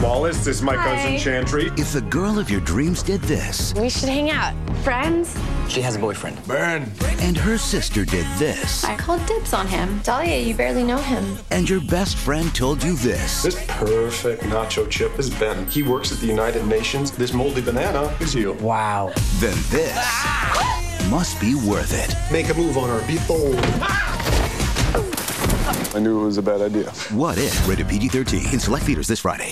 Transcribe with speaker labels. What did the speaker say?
Speaker 1: Wallace. This is my
Speaker 2: Hi.
Speaker 1: cousin Chantry.
Speaker 3: If the girl of your dreams did this,
Speaker 2: We should hang out. Friends?
Speaker 4: She has a boyfriend.
Speaker 1: Burn.
Speaker 3: and her sister did this,
Speaker 2: I called dibs on him. Dahlia, you barely know him.
Speaker 3: and your best friend told you this,
Speaker 1: This perfect nacho chip is Ben. He works at the United Nations. This moldy banana is you.
Speaker 4: Wow.
Speaker 3: then this must be worth it.
Speaker 1: Make a move on her. Be bold. I knew it was a bad idea.
Speaker 3: What if? Rated PG-13 in select theaters this Friday.